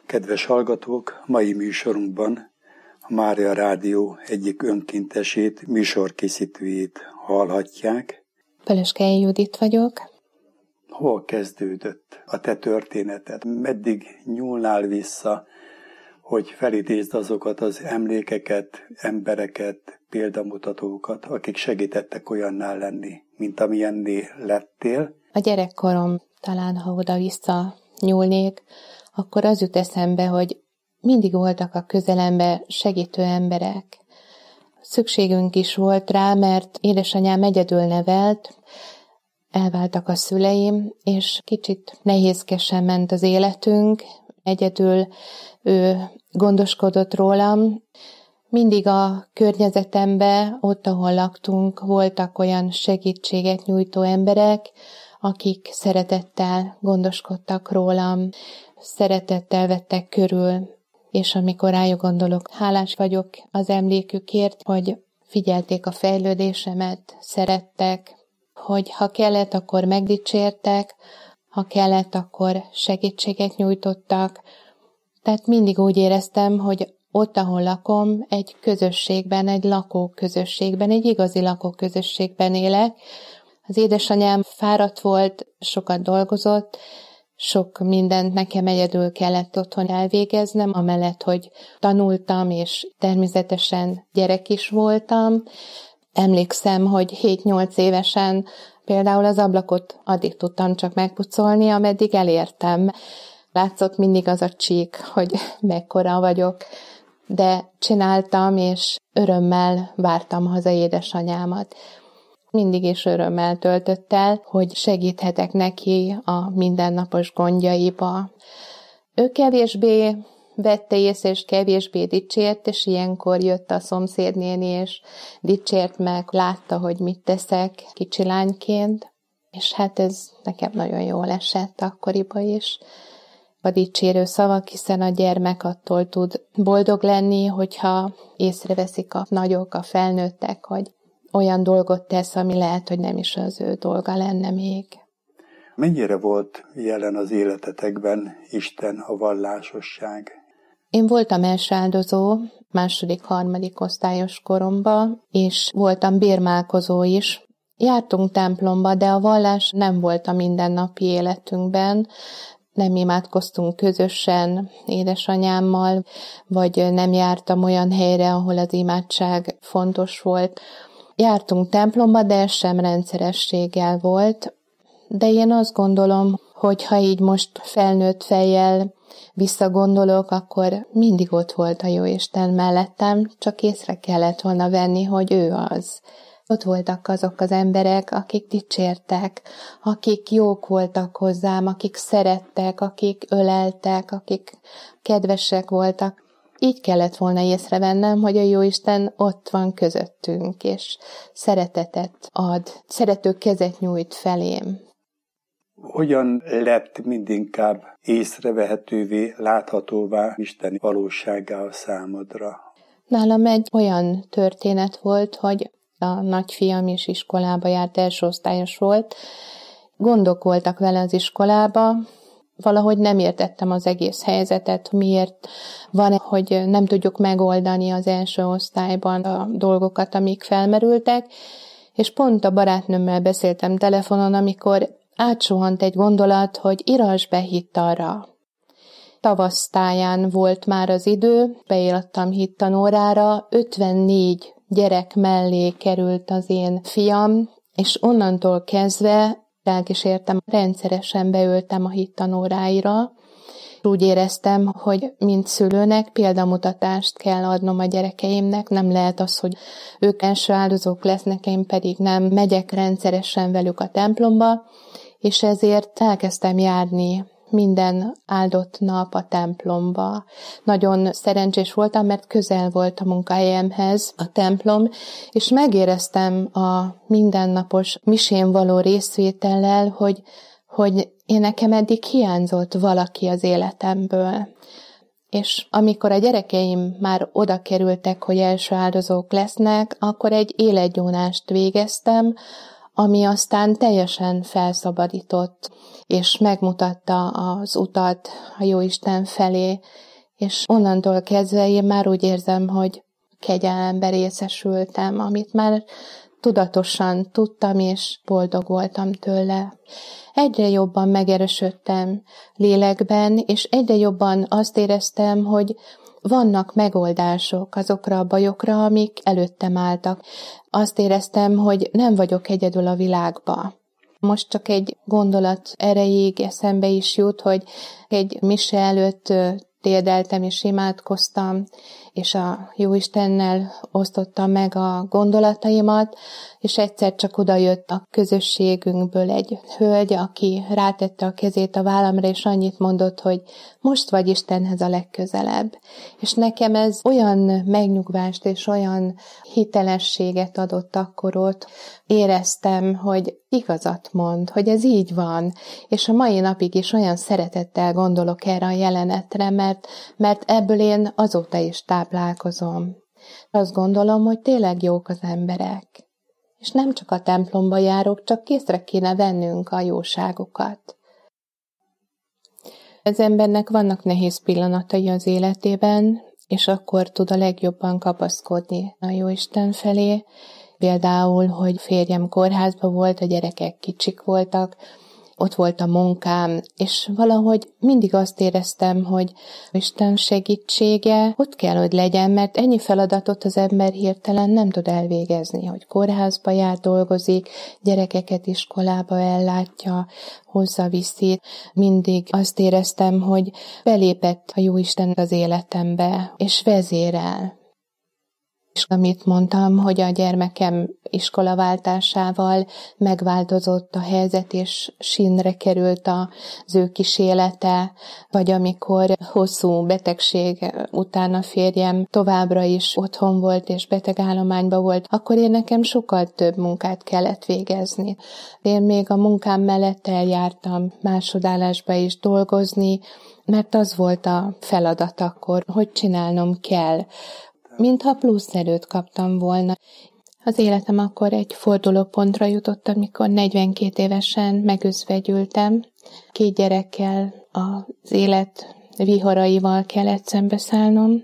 Kedves hallgatók, mai műsorunkban a Mária Rádió egyik önkéntesét, műsorkészítőjét hallhatják. Pölöskei Judit vagyok. Hol kezdődött a te történeted? Meddig nyúlnál vissza, hogy felidézd azokat az emlékeket, embereket, példamutatókat, akik segítettek olyanná lenni, mint amilyenné lettél? A gyerekkorom, talán ha oda-vissza nyúlnék, akkor az jut eszembe, hogy mindig voltak a közelemben segítő emberek. Szükségünk is volt rá, mert édesanyám egyedül nevelt, elváltak a szüleim, és kicsit nehézkesen ment az életünk. Egyedül ő gondoskodott rólam. Mindig a környezetemben, ott, ahol laktunk, voltak olyan segítséget nyújtó emberek, akik szeretettel gondoskodtak rólam, szeretettel vettek körül, és amikor rájuk gondolok, hálás vagyok az emlékükért, hogy figyelték a fejlődésemet, szerettek, hogy ha kellett, akkor megdicsértek, ha kellett, akkor segítséget nyújtottak. Tehát mindig úgy éreztem, hogy ott, ahol lakom, egy közösségben, egy lakóközösségben, egy igazi lakóközösségben élek. Az édesanyám fáradt volt, sokat dolgozott, sok mindent nekem egyedül kellett otthon elvégeznem, amellett, hogy tanultam, és természetesen gyerek is voltam. Emlékszem, hogy 7-8 évesen például az ablakot addig tudtam csak megpucolni, ameddig elértem. Látszott mindig az a csík, hogy mekkora vagyok, de csináltam, és örömmel vártam haza édesanyámat. Mindig is örömmel töltött el, hogy segíthetek neki a mindennapos gondjaiba. Ő kevésbé vette észre, és kevésbé dicsért, és ilyenkor jött a szomszédnéni, és dicsért meg, látta, hogy mit teszek kicsi lányként, és hát ez nekem nagyon jól esett akkoriban is. A dicsérő szavak, hiszen a gyermek attól tud boldog lenni, hogyha észreveszik a nagyok, a felnőttek, hogy olyan dolgot tesz, ami lehet, hogy nem is az ő dolga lenne még. Mennyire volt jelen az életetekben Isten, a vallásosság? Én voltam első áldozó, 2.-3. osztályos koromban, és voltam bérmálkozó is. Jártunk templomba, de a vallás nem volt a mindennapi életünkben. Nem imádkoztunk közösen édesanyámmal, vagy nem jártam olyan helyre, ahol az imádság fontos volt. Jártunk templomba, de ez sem rendszerességgel volt. De én azt gondolom, hogy ha így most felnőtt fejjel visszagondolok, akkor mindig ott volt a Jóisten mellettem, csak észre kellett volna venni, hogy ő az. Ott voltak azok az emberek, akik dicsértek, akik jók voltak hozzám, akik szerettek, akik öleltek, akik kedvesek voltak. Így kellett volna észrevennem, hogy a Jóisten ott van közöttünk, és szeretetet ad, szerető kezet nyújt felém. Hogyan lett mindinkább észrevehetővé, láthatóvá isteni valósággá a számodra? Nálam egy olyan történet volt, hogy a nagyfiam is iskolába járt, első osztályos volt. Gondok voltak vele az iskolába, valahogy nem értettem az egész helyzetet, miért van, hogy nem tudjuk megoldani az első osztályban a dolgokat, amik felmerültek, és pont a barátnőmmel beszéltem telefonon, amikor átsuhant egy gondolat, hogy írasd be hittanra. Tavasztáján volt már az idő, beírattam hittanórára, 54 gyerek mellé került az én fiam, és onnantól kezdve elkísértem, rendszeresen beültem a hittanóráira. Úgy éreztem, hogy mint szülőnek példamutatást kell adnom a gyerekeimnek, nem lehet az, hogy ők első áldozók lesznek, én pedig nem megyek rendszeresen velük a templomba, és ezért elkezdtem járni minden áldott nap a templomba. Nagyon szerencsés voltam, mert közel volt a munkahelyemhez a templom, és megéreztem a mindennapos misén való részvétellel, hogy én nekem eddig hiányzott valaki az életemből. És amikor a gyerekeim már oda kerültek, hogy első áldozók lesznek, akkor egy életgyónást végeztem, ami aztán teljesen felszabadított, és megmutatta az utat a Jóisten felé, és onnantól kezdve én már úgy érzem, hogy kegyelembe részesültem, amit már tudatosan tudtam, és boldog voltam tőle. Egyre jobban megerősödtem lélekben, és egyre jobban azt éreztem, hogy vannak megoldások azokra a bajokra, amik előttem álltak. Azt éreztem, hogy nem vagyok egyedül a világba. Most csak egy gondolat erejéig eszembe is jut, hogy egy mise előtt térdeltem és imádkoztam, és a Jóistennel osztottam meg a gondolataimat, és egyszer csak odajött a közösségünkből egy hölgy, aki rátette a kezét a vállamra, és annyit mondott, hogy most vagy Istenhez a legközelebb. És nekem ez olyan megnyugvást és olyan hitelességet adott akkor ott, éreztem, hogy igazat mond, hogy ez így van, és a mai napig is olyan szeretettel gondolok erre a jelenetre, mert ebből én azóta is táplálkozom. Azt gondolom, hogy tényleg jók az emberek. És nem csak a templomba járok, csak észre kéne vennünk a jóságokat. Az embernek vannak nehéz pillanatai az életében, és akkor tud a legjobban kapaszkodni a Jóisten felé. Például, hogy férjem kórházba volt, a gyerekek kicsik voltak, ott volt a munkám, és valahogy mindig azt éreztem, hogy Isten segítsége ott kell, hogy legyen, mert ennyi feladatot az ember hirtelen nem tud elvégezni, hogy kórházba jár, dolgozik, gyerekeket iskolába ellátja, hozzaviszi. Mindig azt éreztem, hogy belépett a Jóisten az életembe, és vezérel. És amit mondtam, hogy a gyermekem iskolaváltásával megváltozott a helyzet, és sínre került az ő kis élete, vagy amikor hosszú betegség után a férjem továbbra is otthon volt, és betegállományban volt, akkor én nekem sokkal több munkát kellett végezni. Én még a munkám mellett eljártam másodállásba is dolgozni, mert az volt a feladat akkor, hogy csinálnom kell, mintha plusz erőt kaptam volna. Az életem akkor egy fordulópontra jutott, amikor 42 évesen megözvegyültem. 2 gyerekkel az élet vihoraival kellett szembeszállnom,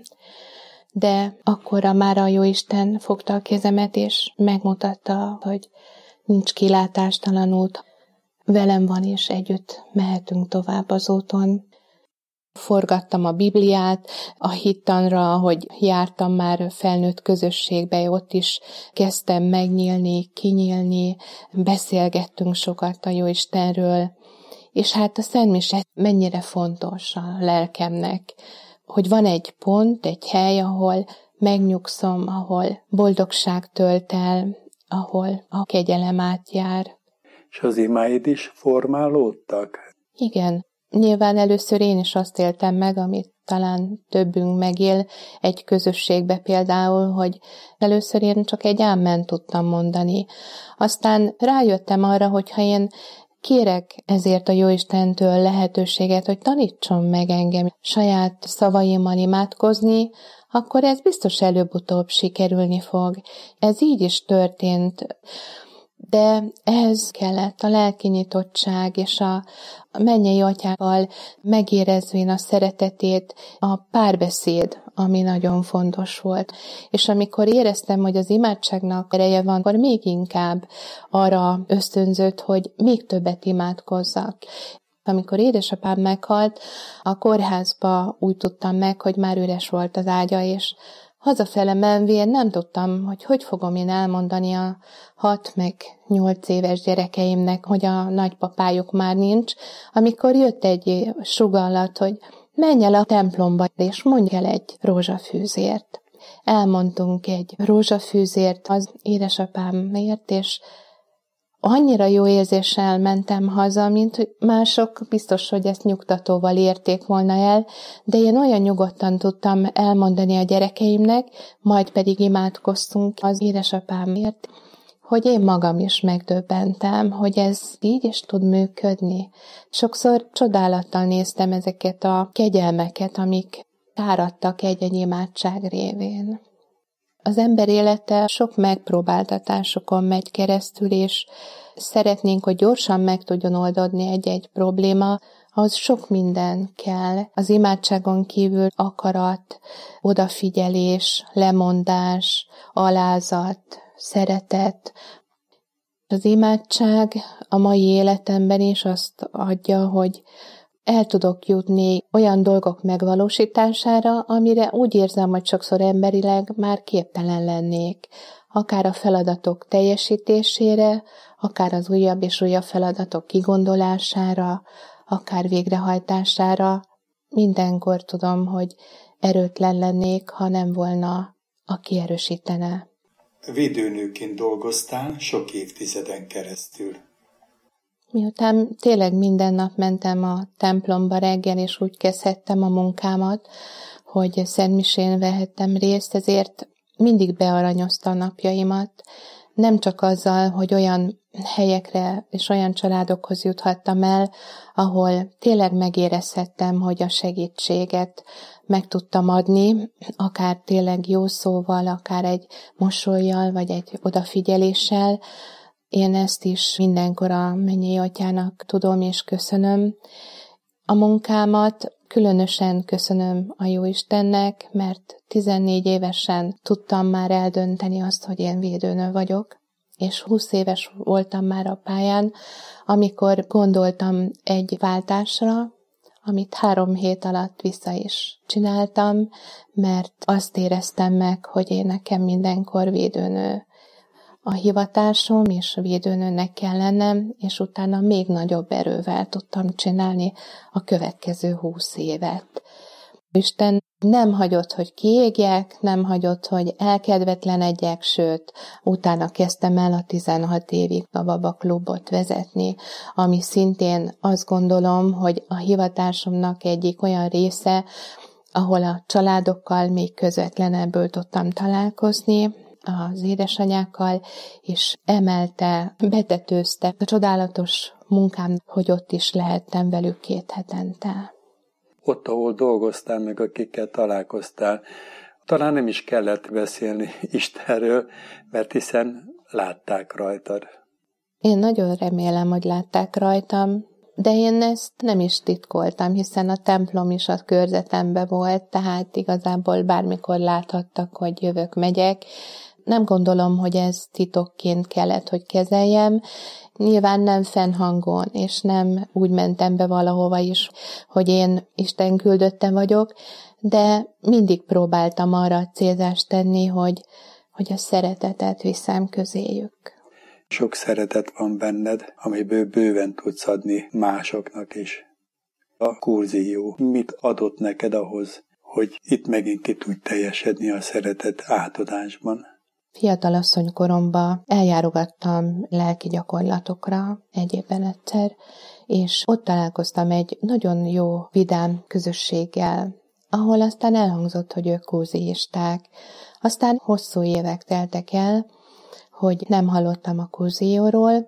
de akkorra már a Jóisten fogta a kezemet, és megmutatta, hogy nincs kilátástalan út. Velem van, és együtt mehetünk tovább az úton. Forgattam a Bibliát, a hittanra, ahogy jártam már felnőtt közösségbe, ott is kezdtem megnyílni, kinyílni, beszélgettünk sokat a Jóistenről, és hát a Szentmise mennyire fontos a lelkemnek, hogy van egy pont, egy hely, ahol megnyugszom, ahol boldogság tölt el, ahol a kegyelem átjár. És az imáid is formálódtak? Igen. Nyilván először én is azt éltem meg, amit talán többünk megél egy közösségbe például, hogy először én csak egy ámen tudtam mondani. Aztán rájöttem arra, hogy ha én kérek ezért a Jóistentől lehetőséget, hogy tanítson meg engem saját szavaimmal imádkozni, akkor ez biztos előbb-utóbb sikerülni fog. Ez így is történt. De ehhez kellett a lelki nyitottság, és a mennyei atyával megérezvén a szeretetét, a párbeszéd, ami nagyon fontos volt. És amikor éreztem, hogy az imádságnak ereje van, akkor még inkább arra ösztönzött, hogy még többet imádkozzak. Amikor édesapám meghalt, a kórházba úgy tudtam meg, hogy már üres volt az ágya, és hazafele menvén nem tudtam, hogy fogom én elmondani a 6 meg 8 éves gyerekeimnek, hogy a nagypapájuk már nincs, amikor jött egy sugallat, hogy menj el a templomba, és mondj el egy rózsafűzért. Elmondtunk egy rózsafűzért az édesapámért, és annyira jó érzéssel mentem haza, mint hogy mások biztos, hogy ezt nyugtatóval érték volna el, de én olyan nyugodtan tudtam elmondani a gyerekeimnek, majd pedig imádkoztunk az édesapámért, hogy én magam is megdöbbentem, hogy ez így is tud működni. Sokszor csodálattal néztem ezeket a kegyelmeket, amik áradtak egy-egy imádság révén. Az ember élete sok megpróbáltatásokon megy keresztül, és szeretnénk, hogy gyorsan meg tudjon oldódni egy-egy probléma, ahhoz sok minden kell. Az imádságon kívül akarat, odafigyelés, lemondás, alázat, szeretet. Az imádság a mai életemben is azt adja, hogy el tudok jutni olyan dolgok megvalósítására, amire úgy érzem, hogy sokszor emberileg már képtelen lennék. Akár a feladatok teljesítésére, akár az újabb és újabb feladatok kigondolására, akár végrehajtására. Mindenkor tudom, hogy erőtlen lennék, ha nem volna, aki erősítene. Védőnőként dolgoztál sok évtizeden keresztül. Miután tényleg minden nap mentem a templomba reggel, és úgy kezdhettem a munkámat, hogy szentmisén vehettem részt, ezért mindig bearanyozta a napjaimat. Nem csak azzal, hogy olyan helyekre és olyan családokhoz juthattam el, ahol tényleg megérezhettem, hogy a segítséget meg tudtam adni, akár tényleg jó szóval, akár egy mosollyal, vagy egy odafigyeléssel. Én ezt is mindenkor a mennyei atyának tudom és köszönöm. A munkámat különösen köszönöm a Jóistennek, mert 14 évesen tudtam már eldönteni azt, hogy én védőnő vagyok, és 20 éves voltam már a pályán, amikor gondoltam egy váltásra, amit 3 hét alatt vissza is csináltam, mert azt éreztem meg, hogy én nekem mindenkor védőnő a hivatásom, és védőnőnek kell lennem, és utána még nagyobb erővel tudtam csinálni a következő 20 évet. Isten nem hagyott, hogy kiégjek, nem hagyott, hogy elkedvetlenedjek, sőt, utána kezdtem el a 16 évig a babaklubot vezetni, ami szintén azt gondolom, hogy a hivatásomnak egyik olyan része, ahol a családokkal még közvetlenebből tudtam találkozni, az édesanyákkal, és emelte, betetőzte a csodálatos munkám, hogy ott is lehettem velük 2 hetente. Ott, ahol dolgoztál, meg akikkel találkoztál, talán nem is kellett beszélni Istenről, mert hiszen látták rajtad. Én nagyon remélem, hogy látták rajtam, de én ezt nem is titkoltam, hiszen a templom is a körzetemben volt, tehát igazából bármikor láthattak, hogy jövök, megyek. Nem gondolom, hogy ez titokként kellett, hogy kezeljem. Nyilván nem fennhangon, és nem úgy mentem be valahova is, hogy én Isten küldötte vagyok, de mindig próbáltam arra célzást tenni, hogy a szeretetet viszem közéjük. Sok szeretet van benned, amiből bőven tudsz adni másoknak is. A kurzió mit adott neked ahhoz, hogy itt megint ki tudj teljesedni a szeretet átadásban? Fiatalasszony koromban eljárogattam lelki gyakorlatokra egy évben egyszer, és ott találkoztam egy nagyon jó, vidám közösséggel, ahol aztán elhangzott, hogy ők kurziisták. Aztán hosszú évek teltek el, hogy nem hallottam a kurzióról.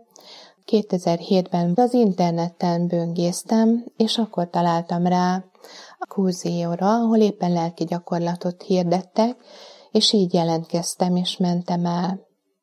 2007-ben az interneten böngésztem, és akkor találtam rá a kurzióra, ahol éppen lelki gyakorlatot hirdettek, és így jelentkeztem, és mentem el.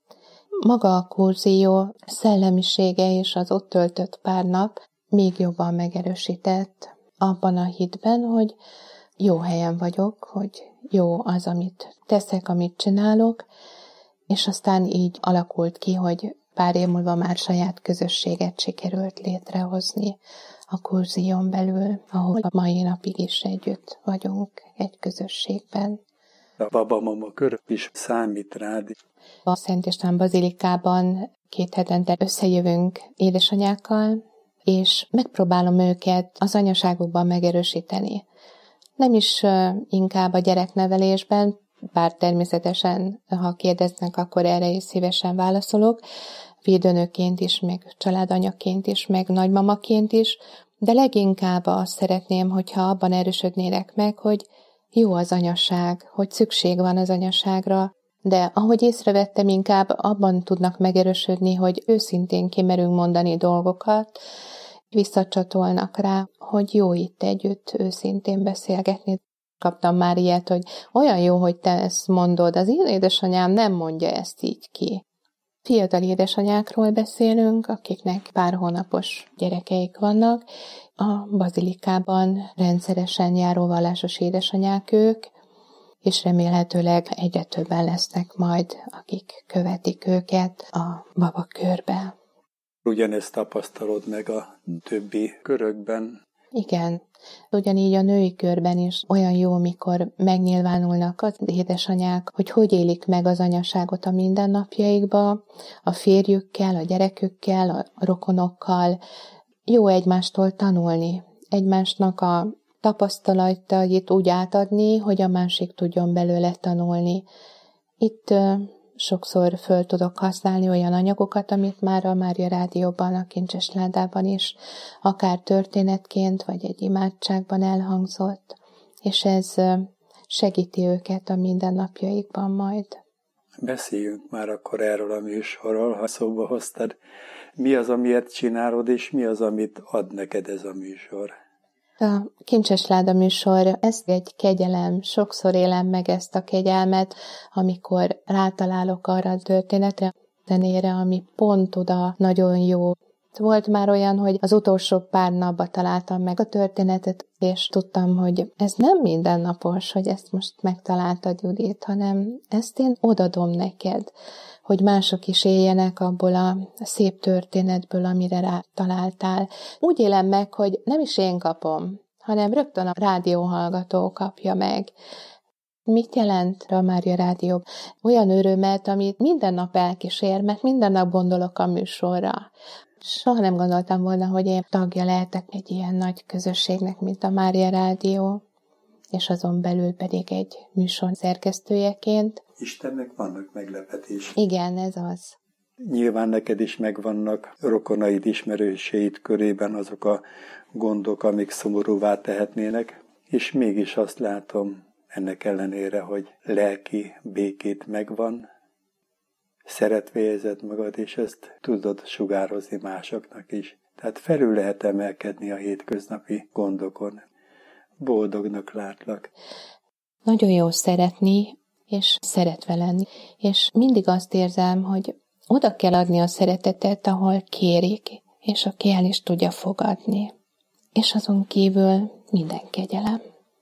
Maga a kurzió szellemisége és az ott töltött pár nap még jobban megerősített abban a hitben, hogy jó helyen vagyok, hogy jó az, amit teszek, amit csinálok, és aztán így alakult ki, hogy pár év múlva már saját közösséget sikerült létrehozni a kurzión belül, ahol a mai napig is együtt vagyunk egy közösségben. A babamama kör is számít rád. A Szent István bazilikában 2 hetente összejövünk édesanyákkal, és megpróbálom őket az anyaságukban megerősíteni. Nem is inkább a gyereknevelésben, bár természetesen, ha kérdeznek, akkor erre is szívesen válaszolok, védőnőként is, meg családanyaként is, meg nagymamaként is, de leginkább azt szeretném, hogyha abban erősödnének meg, hogy jó az anyaság, hogy szükség van az anyaságra, de ahogy észrevettem, inkább abban tudnak megerősödni, hogy őszintén kimerünk mondani dolgokat, visszacsatolnak rá, hogy jó itt együtt őszintén beszélgetni. Kaptam már ilyet, hogy olyan jó, hogy te ezt mondod, az én édesanyám nem mondja ezt így ki. Fiatal édesanyákról beszélünk, akiknek pár hónapos gyerekeik vannak. A bazilikában rendszeresen járó vallásos édesanyák ők, és remélhetőleg egyre többen lesznek majd, akik követik őket a babakörbe. Ugyanezt tapasztalod meg a többi körökben? Igen. Ugyanígy a női körben is olyan jó, mikor megnyilvánulnak az édesanyák, hogy élik meg az anyaságot a mindennapjaikba, a férjükkel, a gyerekükkel, a rokonokkal. Jó egymástól tanulni, egymásnak a tapasztalatait úgy átadni, hogy a másik tudjon belőle tanulni. Itt sokszor föl tudok használni olyan anyagokat, amit már a Mária Rádióban, a Kincses Ládában is, akár történetként, vagy egy imádságban elhangzott, és ez segíti őket a mindennapjaikban majd. Beszéljünk már akkor erről a műsorról, ha szóba hoztad. Mi az, amiért csinálod, és mi az, amit ad neked ez a műsor? A Kincses Láda műsor, ez egy kegyelem, sokszor élem meg ezt a kegyelmet, amikor rátalálok arra a történetre, zenére, ami pont oda nagyon jó. Volt már olyan, hogy az utolsó pár napban találtam meg a történetet, és tudtam, hogy ez nem mindennapos, hogy ezt most megtaláltad, Judit, hanem ezt én odadom neked, hogy mások is éljenek abból a szép történetből, amire rátaláltál. Úgy élem meg, hogy nem is én kapom, hanem rögtön a rádióhallgató kapja meg. Mit jelent a Mária Rádió? Olyan örömet, amit minden nap elkísér, mert minden nap gondolok a műsorra. Soha nem gondoltam volna, hogy én tagja lehetek egy ilyen nagy közösségnek, mint a Mária Rádió, és azon belül pedig egy műsor szerkesztőjeként. Istennek vannak meglepetések. Igen, ez az. Nyilván neked is megvannak rokonaid, ismerőseid körében azok a gondok, amik szomorúvá tehetnének, és mégis azt látom ennek ellenére, hogy lelki békét megvan, szeretve érzed magad, és ezt tudod sugározni másoknak is. Tehát felül lehet emelkedni a hétköznapi gondokon. Boldognak látlak. Nagyon jó szeretni, és szeretve lenni. És mindig azt érzem, hogy oda kell adni a szeretetet, ahol kérik, és aki el is tudja fogadni. És azon kívül minden kegyelem.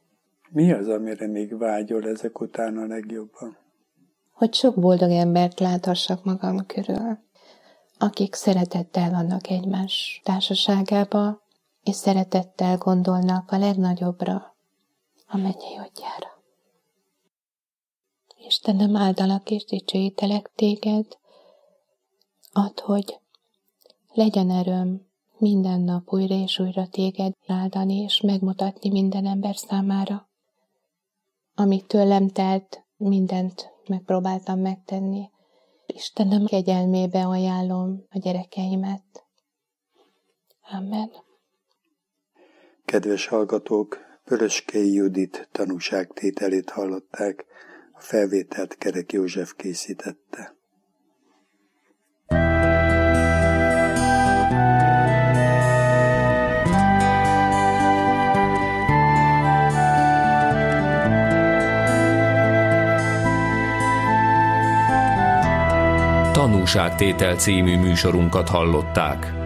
Mi az, amire még vágyol ezek után a legjobban? Hogy sok boldog embert láthassak magam körül, akik szeretettel vannak egymás társaságába, és szeretettel gondolnak a legnagyobbra, a mennyei Atyára. Istenem, áldalak és dicsőítelek téged, add, hogy legyen erőm minden nap újra és újra téged áldani és megmutatni minden ember számára. Amit tőlem telt, mindent megpróbáltam megtenni. Istenem kegyelmébe ajánlom a gyerekeimet. Amen. Kedves hallgatók, Vöröskei Judit tanúságtételét hallották, a felvételt Kerek József készítette. Tanúságtétel című műsorunkat hallották.